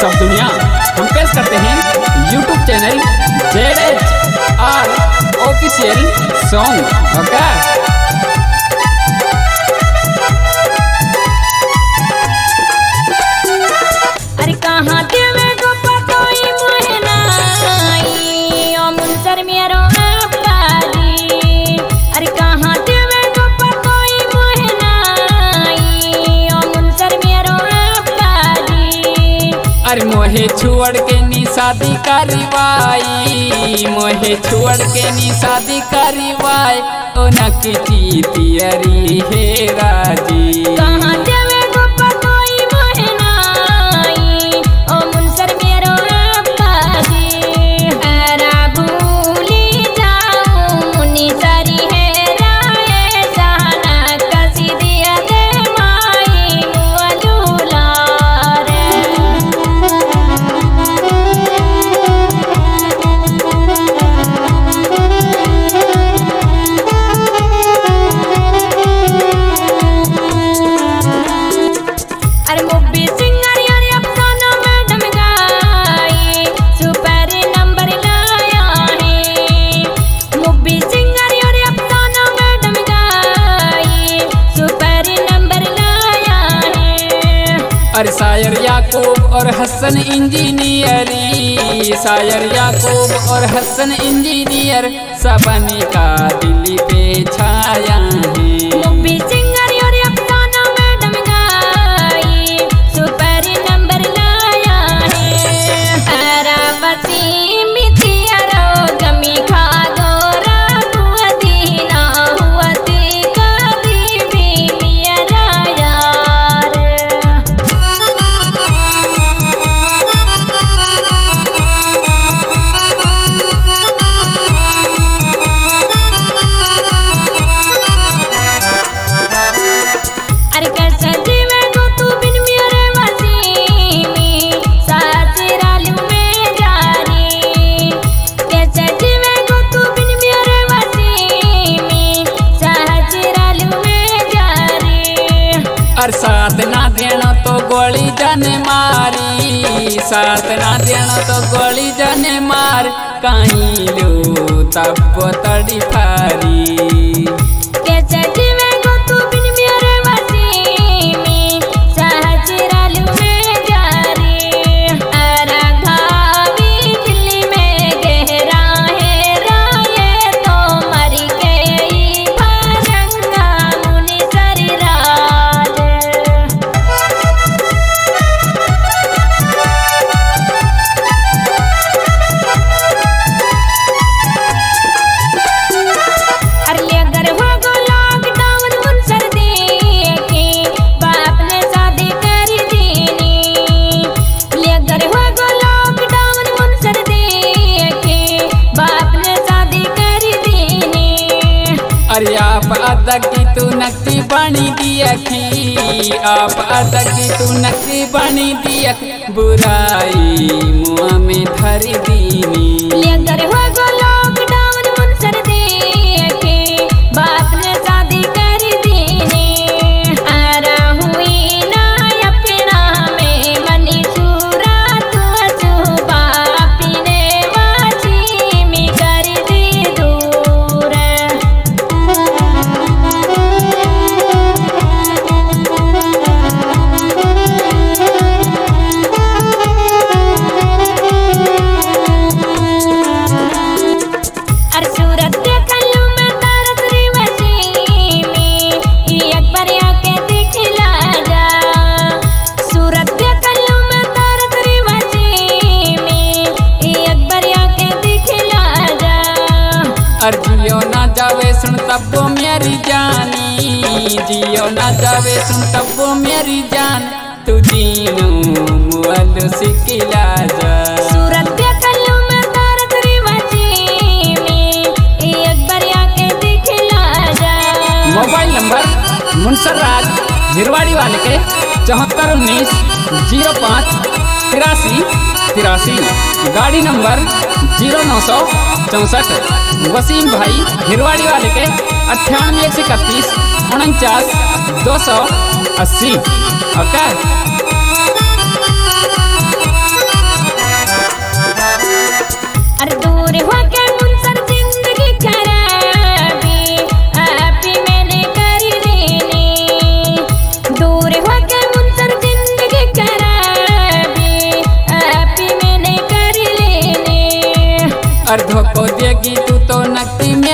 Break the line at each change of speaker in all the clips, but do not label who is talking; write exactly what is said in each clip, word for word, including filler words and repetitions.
सब दुनिया हम पेश करते हैं YouTube channel Z H R official song. Okay
अरे कहाँ देवे गो पतोई मोहनाई ओ मुंसर मेरो अपराधी। अरे कहाँ देवे गो पतोई मोहनाई ओ मुंसर मेरो अपराधी।
अरे मोहे छोड़ के नी शादी करवाई, मोहे छोड़ के नी शादी करवाई ओ नकी चीतियरी हे राजी।
कहाँ देवे गो पतोई मोहनाई ओ मुंसर मेरो अपराधी। अरा भूली जाऊं मुनि सरी है राय सहना कसी दिया दे माई मुआ दुलारे। अरे मुब्बी सिंगर यार अपना मैडम गाई सुपर नंबर लाया है। मुब्बी सिंगर यार अपना मैडम गाई सुपर नंबर लाया है।
अरे शायर याकूब और हसन इंजीनियरी, शायर याकूब और हसन इंजीनियर सबने का दिल पे छाया है।
मुब्बी सिंगर यार अपना मैडम गाई सुपर नंबर लाया है। अरा बसी मिथिया रो गमी खा गोरा हुआ दीना हुआ दी कदी भी मेरा यार। अरे कैसे जीवे गो तू बिन मेरे वसी में ससुरालू में जारी। कैसे जीवे गो तू बिन मेरे वसी में ससुरालू में जारी।
और साथ ना देना तो गोली जाने मारी, साथ ना देना तो गोली जाने मार कहीं लो तब तड़ी फारी।
कैसे जीवे गो तू बिन मेरे वसी में ससुरालू में जारी। अरा घावी दिल्ली में गहरा है राये तो मर गई फरंगा मुनि सरी राज। अरे अगर हो गो लॉकडाउन मुंसर देखे बाप ने शादी कर देनी। अगर हो गो लॉकडाउन मुंसर देखे बाप ने शादी कर देनी।
अरे आप अदक की तू नक्की बनी दियखी, आप अदक की तू नक्की बनी दियख बुराई मुँह में धर दीनी।
अगर हो गो लॉकडाउन मुंसर देखे बाप ने शादी कर देनी। अरा हुई ना अपना में मनी चूरा तू सुबा पीने वाची में कर दी दूर। अरे सूरत देखलू मैं तारक रिवसी में एक बार आके दिखला जा। सूरत देखलू मैं तारक रिवसी में एक बार आके दिखला जा।
और जियो ना जावे सुन तब्बो मेरी जानी, जियो ना जावे सुन तब्बो मेरी जान तू जीनू मुअल सिकिला जा।
सूरत देखलू मैं तारक रिवसी में एक बार आके दिखला जा।
मोबाइल नंबर मुंसर राज हिरवाड़ी वाले के चौहत्तर उन्नीस जीरो पाँच तिरासी तिरासी। गाड़ी नंबर जीरो नौ सौ चौंसठ। वसीम भाई हिरवाड़ी वाले के अट्ठानवे एक सौ इकतीस उनचास दो सौ अस्सी। ओके।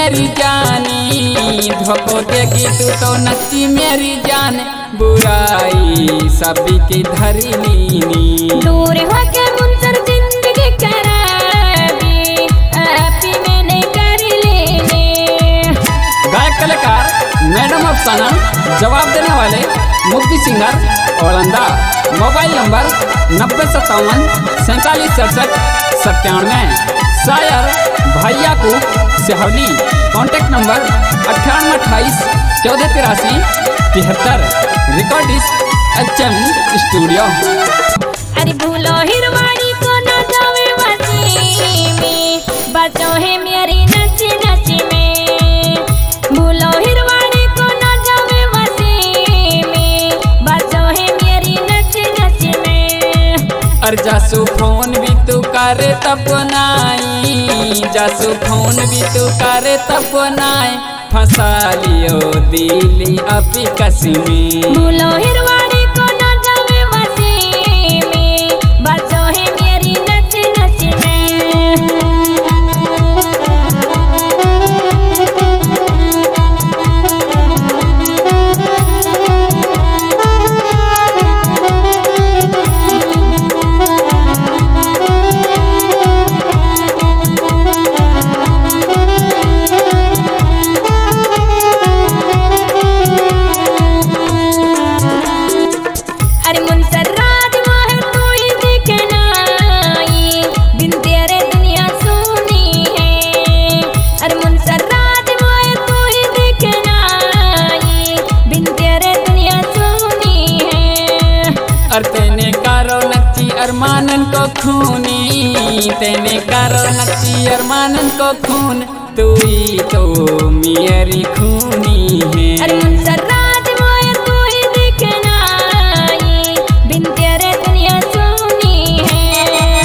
मेरी जानी, धोखो देगी तू तो नची मेरी जान, बुराई सभी की धरी लीनी।
दूर होके मुंसर जिंदगी खराबी, आपी मैंने कर लेने।
गायक कलाकार मैडम अफसाना, जवाब देने वाले मुक्ति सिंगर औलंदा। मोबाइल नंबर नब्बे सत्तावन सैंतालीस सड़सठ सत्तानवे। शायर भैया को सिहौली। कॉन्टैक्ट नंबर अट्ठानवे अट्ठाईस चौदह तिरासी तिहत्तर। Recordist H M studio.
अरे भूलो हिरवाड़ी को न जावे मची में, बचो है मेरी नची नची में। भूलो हिरवाड़ी को न जावे मची में, बचो है मेरी नची नची में।
और जासू फोन भी तू करे तब नाई, जासू फोन भी तू करे तब नाई, फंसा लियो दिली अभी कसी में।
भूलो हिरवाड़ी को न जावे मची में, बचो है मेरी नची नची में। अरे मुंसर राज मोहे तू ही दिखना, ये बिन तेरे दुनिया सुनी है। अरे मुंसर राज मोहे तू ही दिखना, ये बिन तेरे दुनिया सुनी है।
और तेने कारो नक्ची अरमानन को खूनी, तेने कारो नक्ची अरमानन को खून, तू ही तो मेरी खूनी है।
अरे मुंसर राज मोहे तू ही दिखना, ये बिन तेरे दुनिया सुनी है।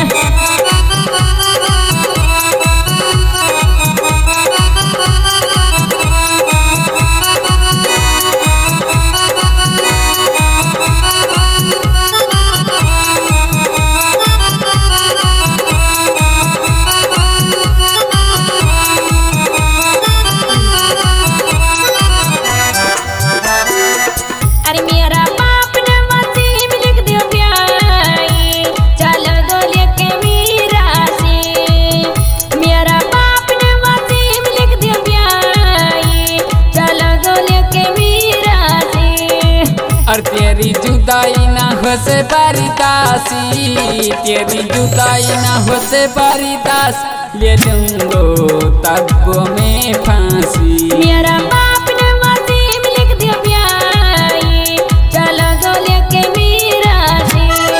अरे मेरा बाप ने वसीम लिख दिया प्याई, चलो गोलिया के मीरा से। मेरा बाप ने वसीम लिख दिया प्याई, चलो गोलिया के मीरा से।
और तेरी जुदाई ना हो से बारीदासी, तेरी जुदाई ना हो से बारीदास, ले लूंगो तब में फांसी।
मेरा बाप ने वसीम लिख दिया प्याई, चलो गोलिया के मीरा से।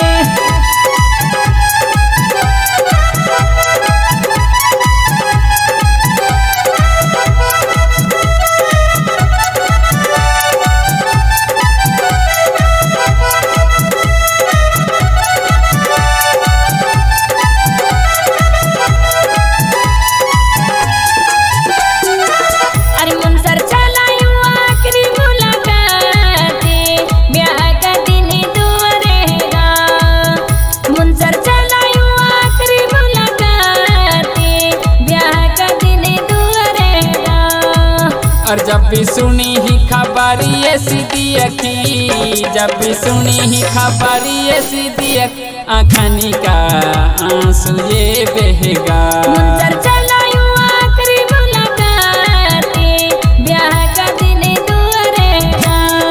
अरे मुंसर चला यूं आखिरी मुलाकाते, ब्याह का दिन दूर रहेगा। मुंसर चला यूं आखिरी मुलाकाते, ब्याह का दिन दूर रहेगा।
और जब भी सुनी ही खबर ये सीधी अखी, जब भी सुनी ही खबर ये सीधी अखी, आँखनी का आंसू ये बहेगा।
मुंसर चला यूं आखिरी मुलाकाते, ब्याह का दिन दूर रहेगा।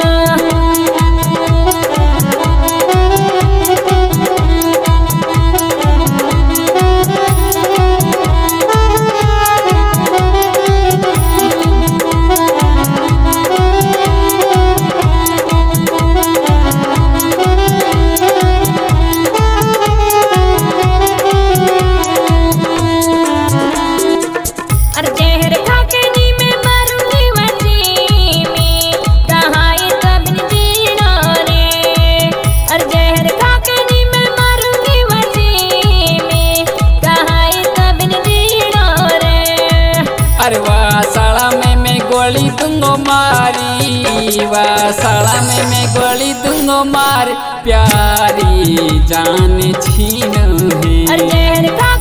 और जहर खा के नी मैं मरूंगी वसी में, कहाँ ये तब न जीना रे। और जहर खा के नी मैं मरूंगी वसी में, कहाँ ये तब न जीना रे।
अरे वाह साला में मैं गोली दूंगो मारी, वाह साला में मैं गोली दूंगो मार, प्यारी जान छीन है।
और जहर खा